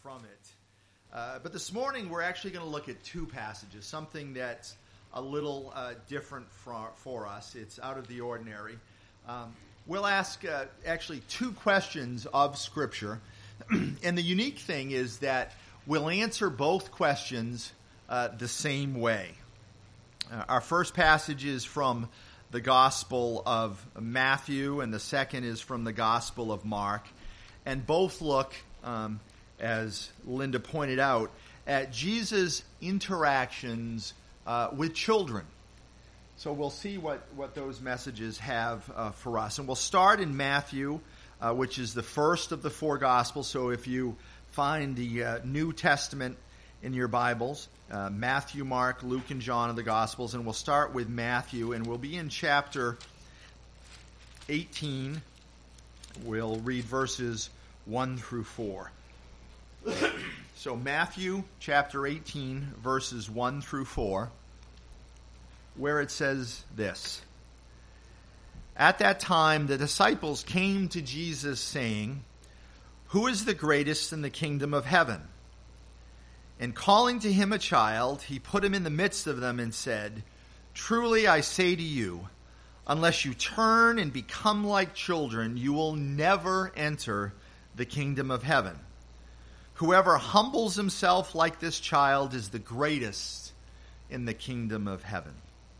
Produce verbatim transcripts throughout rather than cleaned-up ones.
from it. Uh, but this morning we're actually going to look at two passages, something that's a little uh, different for, for us. It's out of the ordinary. Um, we'll ask uh, actually two questions of Scripture. And the unique thing is that we'll answer both questions uh, the same way. Uh, our first passage is from the Gospel of Matthew, and the second is from the Gospel of Mark. And both look, um, as Linda pointed out, at Jesus' interactions uh, with children. So we'll see what, what those messages have uh, for us. And we'll start in Matthew, uh, which is the first of the four Gospels. So if you find the uh, New Testament in your Bibles, uh, Matthew, Mark, Luke, and John are the Gospels. And we'll start with Matthew, and we'll be in chapter eighteen. We'll read verses one through four. So Matthew chapter eighteen, verses one through four, where it says this. At that time the disciples came to Jesus saying, "Who is the greatest in the kingdom of heaven?" And calling to him a child, he put him in the midst of them and said, "Truly I say to you, unless you turn and become like children, you will never enter the kingdom of heaven. Whoever humbles himself like this child is the greatest in the kingdom of heaven."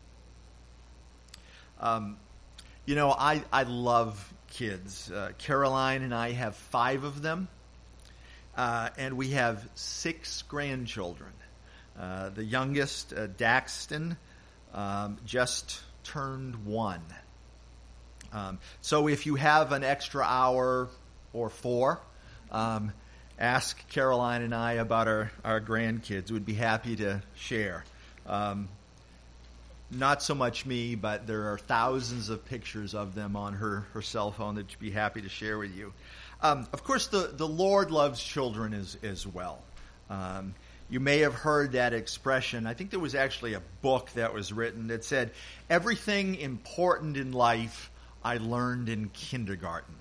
Um, you know, I, I love kids. Uh, Caroline and I have five of them, uh, and we have six grandchildren. Uh, the youngest, uh, Daxton, um, just turned one. Um, so if you have an extra hour or four, um, ask Caroline and I about our, our grandkids. We'd be happy to share. Um, not so much me, but there are thousands of pictures of them on her, her cell phone that she'd be happy to share with you. Um, of course, the, the Lord loves children as, as well. Um, You may have heard that expression. I think there was actually a book that was written that said, "Everything important in life I learned in kindergarten."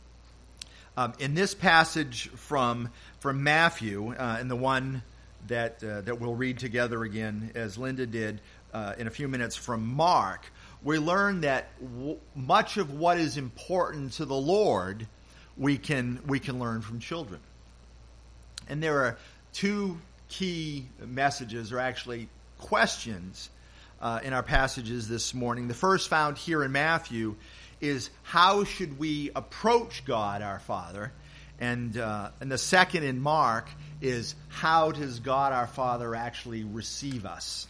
Um, in this passage from from Matthew, uh, and the one that uh, that we'll read together again, as Linda did uh, in a few minutes from Mark, we learn that w- much of what is important to the Lord, we can we can learn from children. And there are two key messages, or actually questions, uh, in our passages this morning. The first, found here in Matthew, is how should we approach God our Father? And uh, and the second in Mark is how does God our Father actually receive us?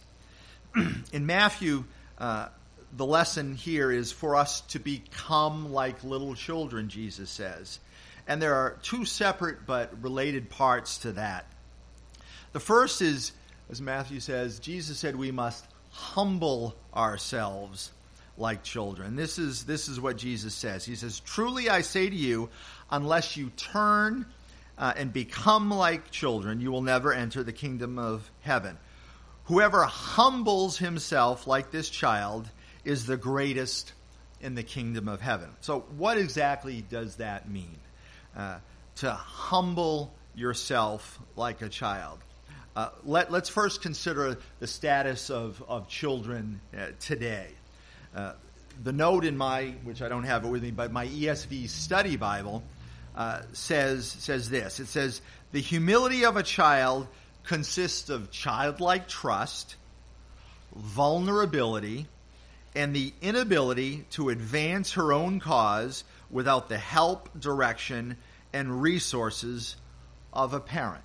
In Matthew, uh, the lesson here is for us to become like little children, Jesus says. And there are two separate but related parts to that. The first is, as Matthew says, Jesus said we must humble ourselves like children. This is this is what Jesus says. He says, "Truly I say to you, unless you turn uh, and become like children, you will never enter the kingdom of heaven. Whoever humbles himself like this child is the greatest in the kingdom of heaven." So what exactly does that mean? Uh, to humble yourself like a child. Uh, let, let's first consider the status of, of children uh, today. Uh, the note in my, which I don't have it with me, but my E S V study Bible uh, says says this. It says, "The humility of a child consists of childlike trust, vulnerability, and the inability to advance her own cause without the help, direction, and resources of a parent."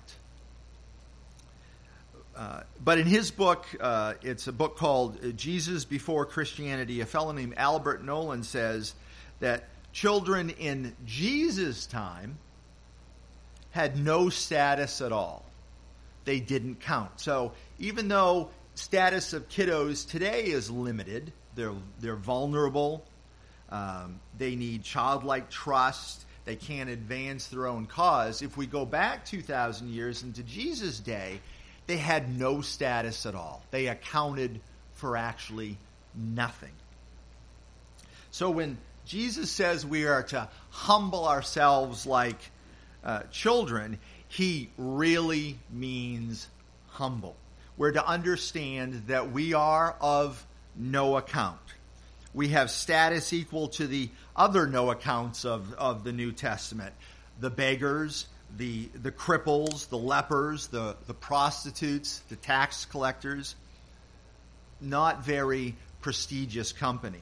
Uh, but in his book, uh, it's a book called Jesus Before Christianity, a fellow named Albert Nolan says that children in Jesus' time had no status at all. They didn't count. So even though status of kiddos today is limited, they're, they're vulnerable, um, they need childlike trust, they can't advance their own cause. If we go back two thousand years into Jesus' day, they had no status at all. They accounted for actually nothing. So when Jesus says we are to humble ourselves like uh, children, he really means humble. We're to understand that we are of no account. We have status equal to the other no accounts of, of the New Testament. The beggars, the the cripples, the lepers, the, the prostitutes, the tax collectors. Not very prestigious company.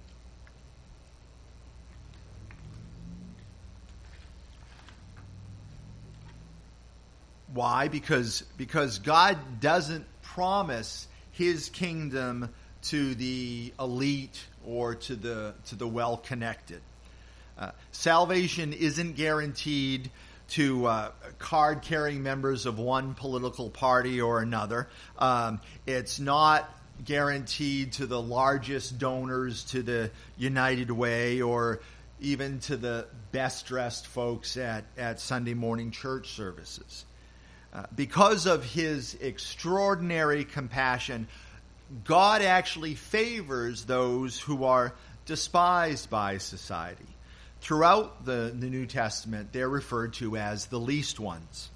Why? Because, because God doesn't promise his kingdom to the elite or to the to the well-connected. Uh, salvation isn't guaranteed to uh, card-carrying members of one political party or another. Um, it's not guaranteed to the largest donors to the United Way or even to the best-dressed folks at, at Sunday morning church services. Uh, because of his extraordinary compassion, God actually favors those who are despised by society. Throughout the, the New Testament, they're referred to as the least ones.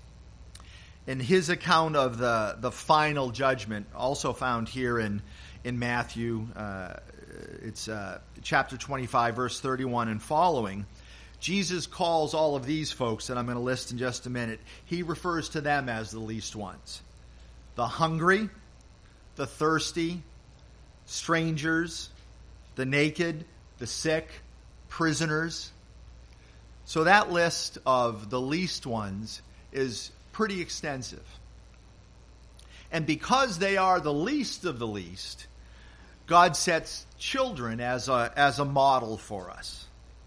In his account of the, the final judgment, also found here in, in Matthew, uh, it's uh, chapter twenty-five, verse thirty-one and following, Jesus calls all of these folks that I'm going to list in just a minute, he refers to them as the least ones. The hungry, the thirsty, strangers, the naked, the sick, prisoners. So that list of the least ones is pretty extensive. And because they are the least of the least, God sets children as a, as a model for us.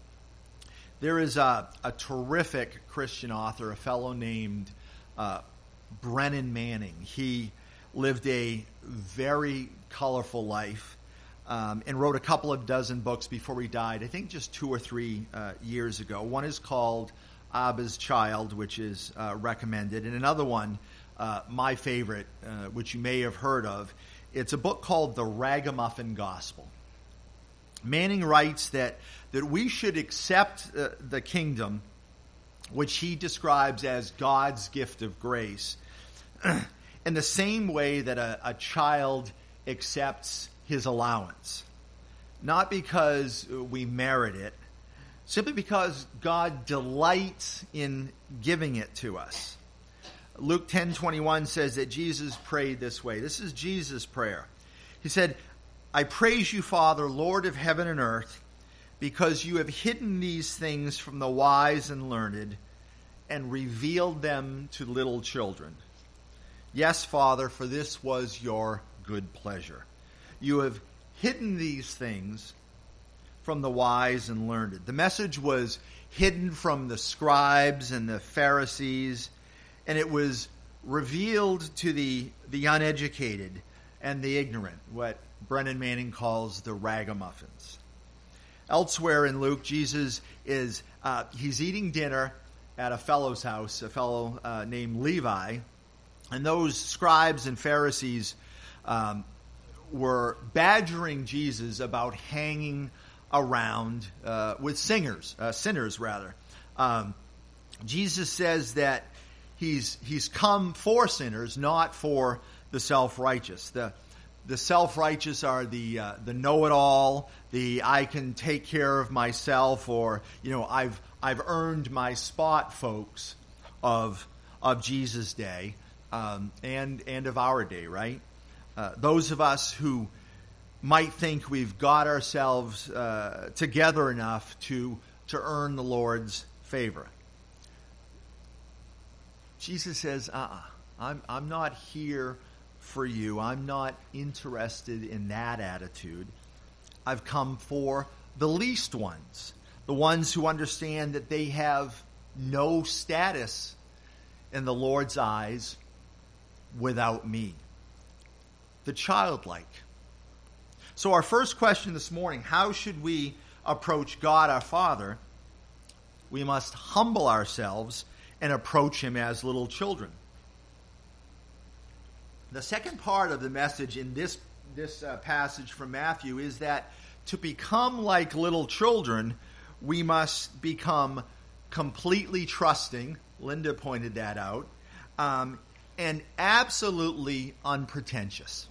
There is a, a terrific Christian author, a fellow named uh, Brennan Manning. He lived a very colorful life um, and wrote a couple of dozen books before he died, I think just two or three uh, years ago. One is called Abba's Child, which is uh, recommended, and another one, uh, my favorite, uh, which you may have heard of. It's a book called The Ragamuffin Gospel. Manning writes that, that we should accept uh, the kingdom, which he describes as God's gift of grace, in the same way that a, a child accepts his allowance. Not because we merit it, simply because God delights in giving it to us. Luke ten twenty-one says that Jesus prayed this way. This is Jesus' prayer. He said, I praise you, Father, Lord of heaven and earth, because you have hidden these things from the wise and learned and revealed them to little children. Yes, Father, for this was your good pleasure. You have hidden these things from the wise and learned. The message was hidden from the scribes and the Pharisees, and it was revealed to the, the uneducated and the ignorant, what Brennan Manning calls the ragamuffins. Elsewhere in Luke, Jesus is uh, he's eating dinner at a fellow's house, a fellow uh, named Levi, and those scribes and Pharisees um, were badgering Jesus about hanging around uh, with singers, uh, sinners rather. Um, Jesus says that he's he's come for sinners, not for the self-righteous. The The self-righteous are the uh, the know-it-all, the I can take care of myself, or you know I've I've earned my spot folks of of Jesus' day um, and and of our day, right? Uh, those of us who might think we've got ourselves uh, together enough to to earn the Lord's favor. Jesus says, "Uh-uh, I'm I'm not here for you. I'm not interested in that attitude. I've come for the least ones, the ones who understand that they have no status in the Lord's eyes without me." The childlike. So our first question this morning, how should we approach God our Father? We must humble ourselves and approach him as little children. The second part of the message in this, this uh, passage from Matthew is that to become like little children, we must become completely trusting. Linda pointed that out. Um, and absolutely unpretentious.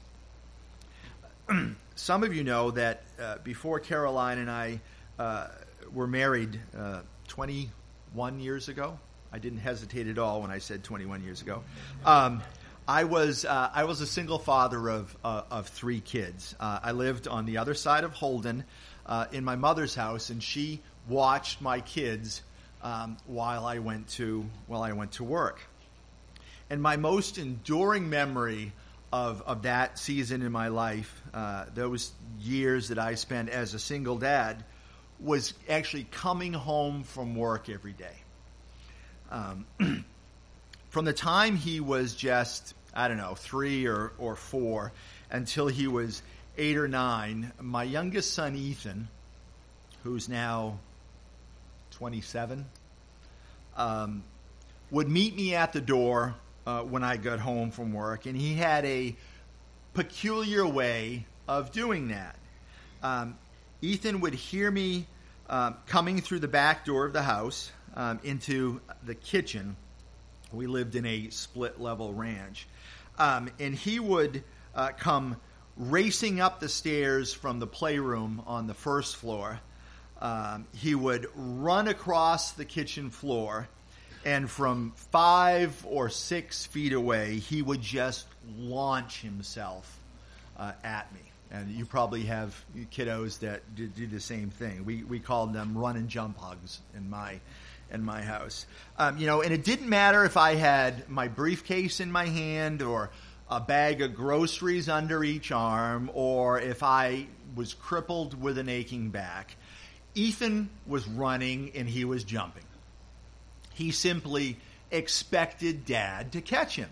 Some of you know that uh, before Caroline and I uh, were married uh, twenty-one years ago, I didn't hesitate at all when I said twenty-one years ago. Um, I was uh, I was a single father of uh, of three kids. Uh, I lived on the other side of Holden uh, in my mother's house, and she watched my kids um, while I went to while I went to work. And my most enduring memory of of that season in my life, uh, those years that I spent as a single dad, was actually coming home from work every day. Um, from the time he was just, I don't know, three or, or four until he was eight or nine, my youngest son, Ethan, who's now twenty-seven, um, would meet me at the door uh, when I got home from work, and he had a peculiar way of doing that. Um, Ethan would hear me uh, coming through the back door of the house um, into the kitchen. We lived in a split-level ranch. Um, and he would uh, come racing up the stairs from the playroom on the first floor. Um, he would run across the kitchen floor, and from five or six feet away, he would just launch himself uh, at me. And you probably have kiddos that do, do the same thing. We we called them run and jump hugs in my in my house. Um, you know, and it didn't matter if I had my briefcase in my hand or a bag of groceries under each arm, or if I was crippled with an aching back. Ethan was running and he was jumping. He simply expected Dad to catch him.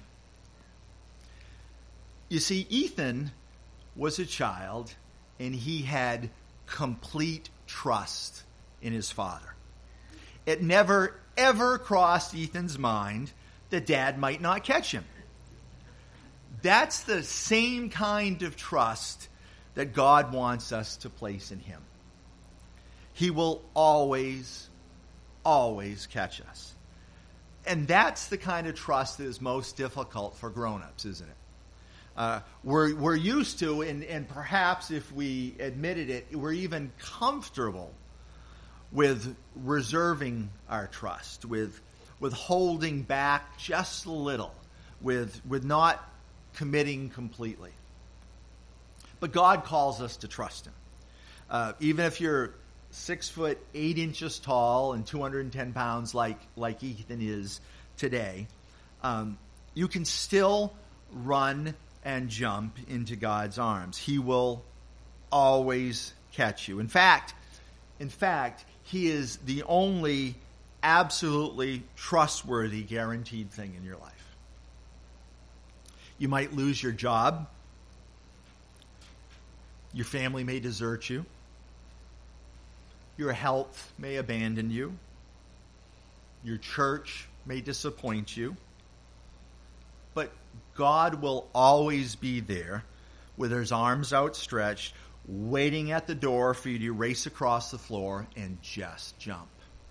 You see, Ethan was a child, and he had complete trust in his father. It never, ever crossed Ethan's mind that Dad might not catch him. That's the same kind of trust that God wants us to place in him. He will always, always catch us. And that's the kind of trust that is most difficult for grown-ups, isn't it? Uh, we're we're used to, and, and perhaps if we admitted it, we're even comfortable with reserving our trust, with with holding back just a little, with with not committing completely. But God calls us to trust Him. Uh, even if you're six foot eight inches tall and two hundred ten pounds, like like Ethan is today, um, you can still run and jump into God's arms. He will always catch you. In fact, in fact, He is the only absolutely trustworthy, guaranteed thing in your life. You might lose your job. Your family may desert you. Your health may abandon you. Your church may disappoint you. But God will always be there with His arms outstretched, waiting at the door for you to race across the floor and just jump.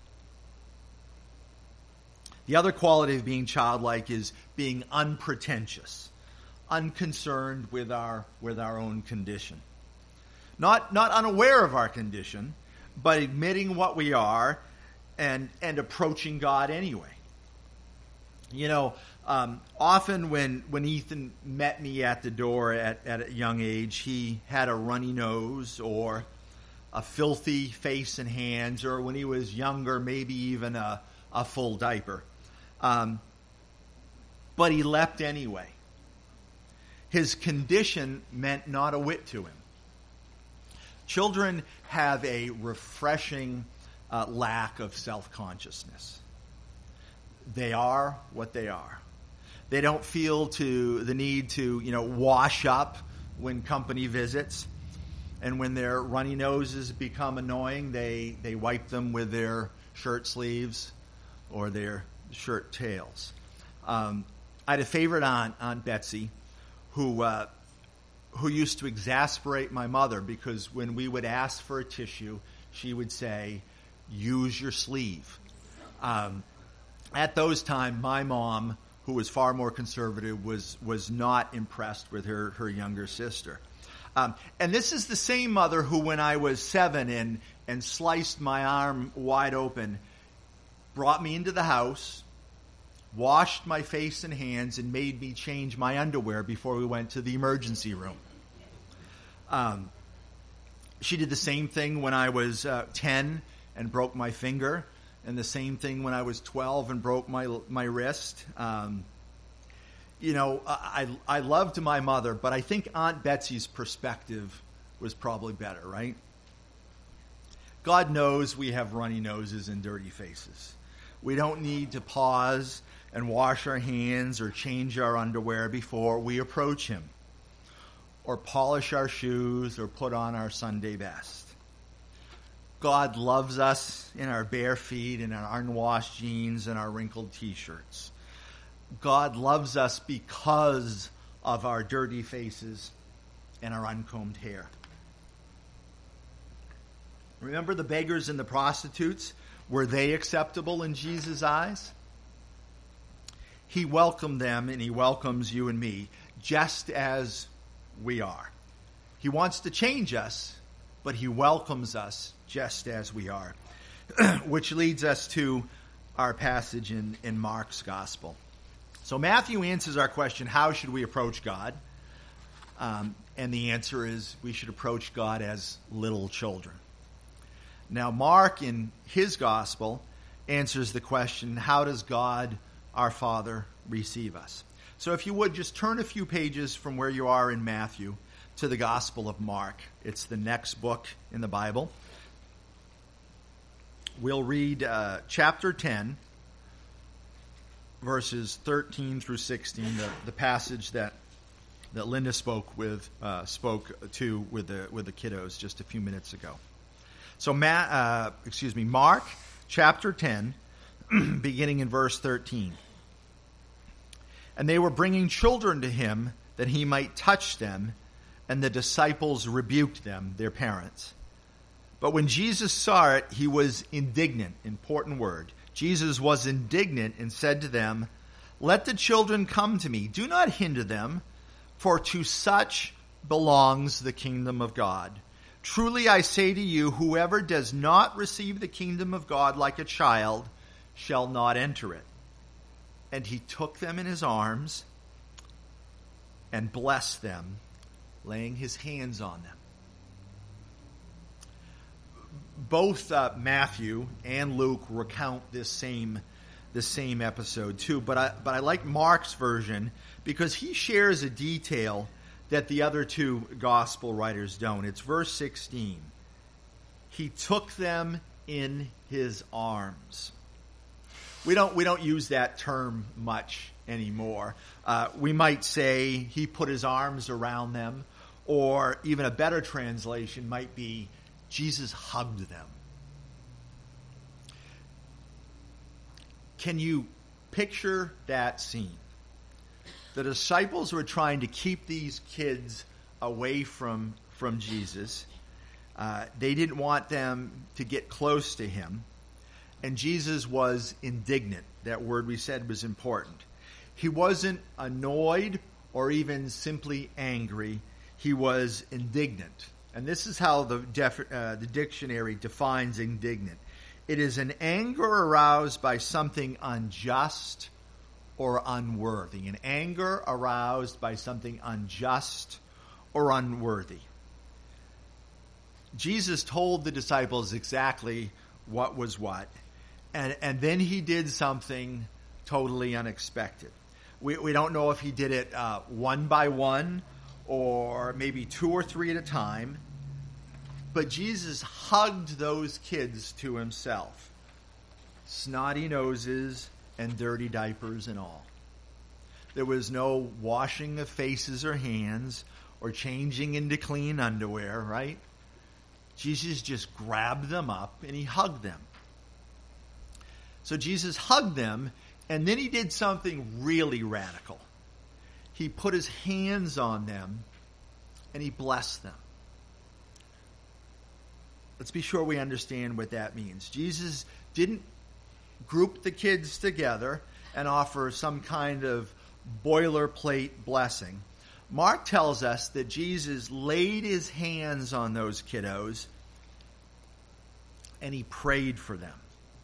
The other quality of being childlike is being unpretentious, unconcerned with our with our own condition. Not not unaware of our condition, but admitting what we are and and approaching God anyway. You know, um, often when, when Ethan met me at the door at, at a young age, he had a runny nose or a filthy face and hands, or when he was younger, maybe even a, a full diaper. Um, but he leapt anyway. His condition meant not a whit to him. Children have a refreshing uh, lack of self-consciousness. They are what they are. They don't feel to the need to, you know, wash up when company visits. And when their runny noses become annoying, they, they wipe them with their shirt sleeves or their shirt tails. Um, I had a favorite aunt, Aunt Betsy, who uh, who used to exasperate my mother because when we would ask for a tissue, she would say, "Use your sleeve." Um, at those times, my mom, who was far more conservative, was was not impressed with her, her younger sister. Um, and this is the same mother who, when I was seven and, and sliced my arm wide open, brought me into the house, washed my face and hands, and made me change my underwear before we went to the emergency room. Um, she did the same thing when I was uh, ten and broke my finger, and the same thing when I was twelve and broke my my wrist. Um, you know, I I loved my mother, but I think Aunt Betsy's perspective was probably better, right? God knows we have runny noses and dirty faces. We don't need to pause and wash our hands or change our underwear before we approach him, or polish our shoes or put on our Sunday best. God loves us in our bare feet and our unwashed jeans and our wrinkled t-shirts. God loves us because of our dirty faces and our uncombed hair. Remember the beggars and the prostitutes? Were they acceptable in Jesus' eyes? He welcomed them, and he welcomes you and me just as we are. He wants to change us, but he welcomes us just as we are. Which leads us to our passage in, in Mark's Gospel. So Matthew answers our question, how should we approach God? Um, and the answer is we should approach God as little children. Now Mark, in his Gospel, answers the question, how does God, our Father, receive us? So if you would, just turn a few pages from where you are in Matthew to the Gospel of Mark. It's the next book in the Bible. We'll read uh, chapter ten, verses thirteen through sixteen, the, the passage that that Linda spoke with uh, spoke to with the with the kiddos just a few minutes ago. So, Matt, uh, excuse me, Mark chapter ten, beginning in verse thirteen. And they were bringing children to him that he might touch them, and the disciples rebuked them, their parents. But when Jesus saw it, he was indignant. Important word. Jesus was indignant and said to them, "Let the children come to me. Do not hinder them, for to such belongs the kingdom of God. Truly I say to you, whoever does not receive the kingdom of God like a child shall not enter it." And he took them in his arms and blessed them, laying his hands on them. Both uh, Matthew and Luke recount this same this same episode too, but I but I like Mark's version because he shares a detail that the other two gospel writers don't. It's verse sixteen. He took them in his arms. We don't we don't use that term much anymore. Uh, we might say he put his arms around them, or even a better translation might be Jesus hugged them. Can you picture that scene? The disciples were trying to keep these kids away from, from Jesus. Uh, they didn't want them to get close to him. And Jesus was indignant. That word we said was important. He wasn't annoyed or even simply angry. He was indignant. And this is how the, def- uh, the dictionary defines indignant. It is an anger aroused by something unjust or unworthy. An anger aroused by something unjust or unworthy. Jesus told the disciples exactly what was what. And, and then he did something totally unexpected. We, we don't know if he did it uh, one by one or maybe two or three at a time. But Jesus hugged those kids to himself. Snotty noses and dirty diapers and all. There was no washing of faces or hands or changing into clean underwear, right? Jesus just grabbed them up and he hugged them. So Jesus hugged them, and then he did something really radical. He put his hands on them and he blessed them. Let's be sure we understand what that means. Jesus didn't group the kids together and offer some kind of boilerplate blessing. Mark tells us that Jesus laid his hands on those kiddos and he prayed for them.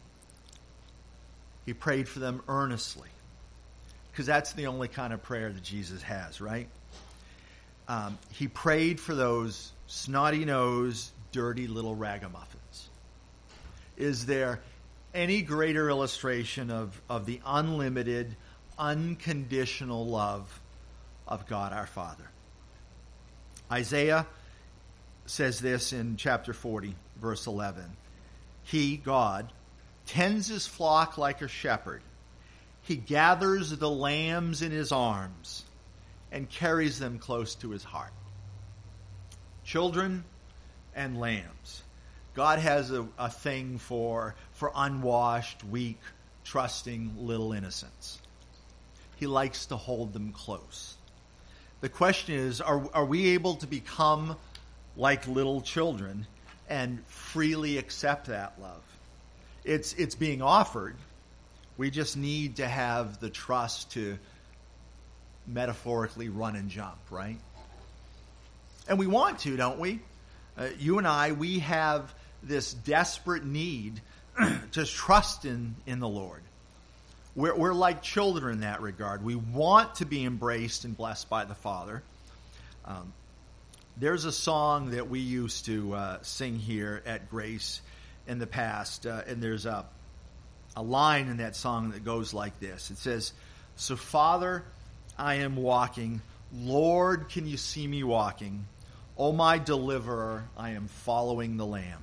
He prayed for them earnestly, because that's the only kind of prayer that Jesus has, right? Um, he prayed for those snotty-nosed, dirty little ragamuffins. Is there any greater illustration of, of the unlimited, unconditional love of God our Father? Isaiah says this in chapter forty, verse eleven. He, God, tends his flock like a shepherd. He gathers the lambs in his arms and carries them close to his heart. Children and lambs. God has a, a thing for, for unwashed, weak, trusting little innocents. He likes to hold them close. The question is, are, are we able to become like little children and freely accept that love? It's, it's being offered. We just need to have the trust to metaphorically run and jump, right? And we want to, don't we? Uh, you and I, we have this desperate need to trust in, in the Lord. We're, we're like children in that regard. We want to be embraced and blessed by the Father. Um, there's a song that we used to uh, sing here at Grace in the past, uh, and there's a, a line in that song that goes like this. It says, "So Father, I am walking. Lord, can you see me walking? O my deliverer, I am following the Lamb."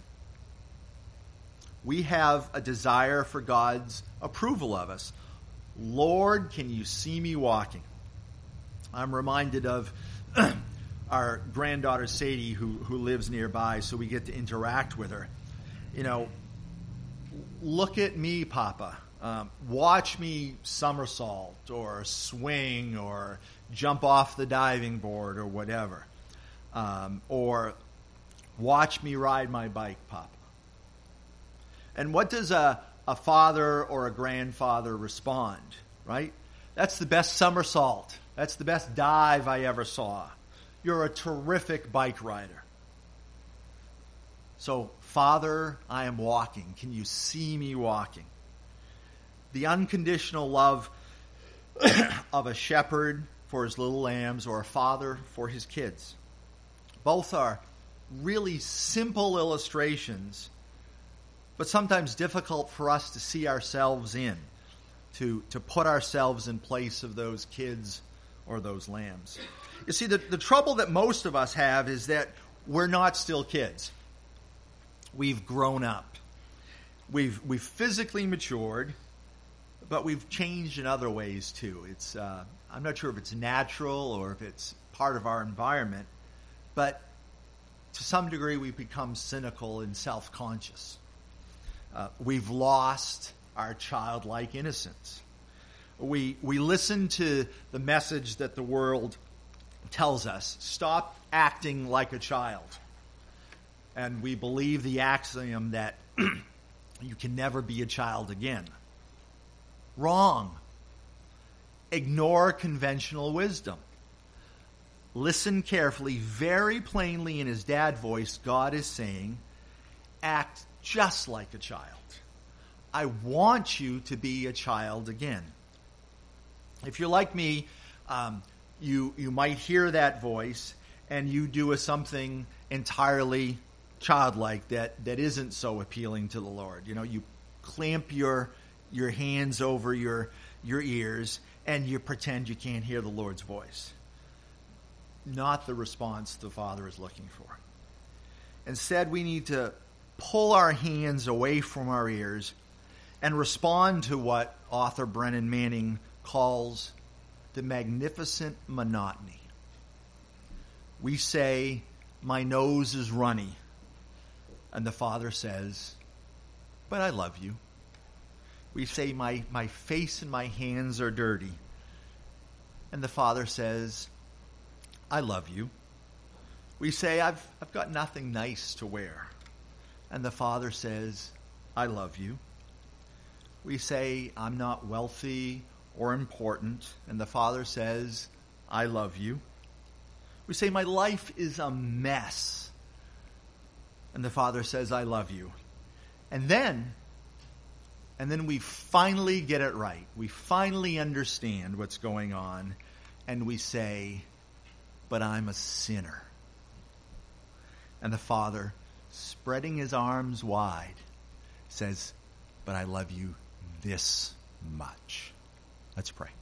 We have a desire for God's approval of us. Lord, can you see me walking? I'm reminded of our granddaughter Sadie, who, who lives nearby, so we get to interact with her. You know, look at me, Papa. Um, watch me somersault or swing or jump off the diving board or whatever. Um, or watch me ride my bike, Papa. And what does a, a father or a grandfather respond, right? That's the best somersault. That's the best dive I ever saw. You're a terrific bike rider. So, Father, I am walking. Can you see me walking? The unconditional love of a shepherd for his little lambs or a father for his kids. Both are really simple illustrations, but sometimes difficult for us to see ourselves in, to, to put ourselves in place of those kids or those lambs. You see, the, the trouble that most of us have is that we're not still kids. We've grown up. We've, we've physically matured, but we've changed in other ways too. It's uh, I'm not sure if it's natural or if it's part of our environment, but to some degree we've become cynical and self-conscious. Uh, we've lost our childlike innocence. We we listen to the message that the world tells us, stop acting like a child. And we believe the axiom that you can never be a child again. Wrong. Ignore conventional wisdom. Listen carefully. Very plainly in his dad voice, God is saying, act just like a child. I want you to be a child again. If you're like me, um, you you might hear that voice and you do a something entirely childlike that, that isn't so appealing to the Lord. You know, you clamp your your hands over your your ears and you pretend you can't hear the Lord's voice. Not the response the Father is looking for. Instead, we need to pull our hands away from our ears and respond to what author Brennan Manning calls the magnificent monotony. We say, my nose is runny. And the Father says, but I love you. We say, my, my face and my hands are dirty. And the Father says, I love you. We say, I've, I've got nothing nice to wear. And the Father says, I love you. we say, I'm not wealthy or important, and the Father says, I love you. We say, my life is a mess, and the Father says, I love you. And then, and then we finally get it right. We finally understand what's going on, and we say, but I'm a sinner. And the Father, spreading his arms wide, says, but I love you this much. Let's pray.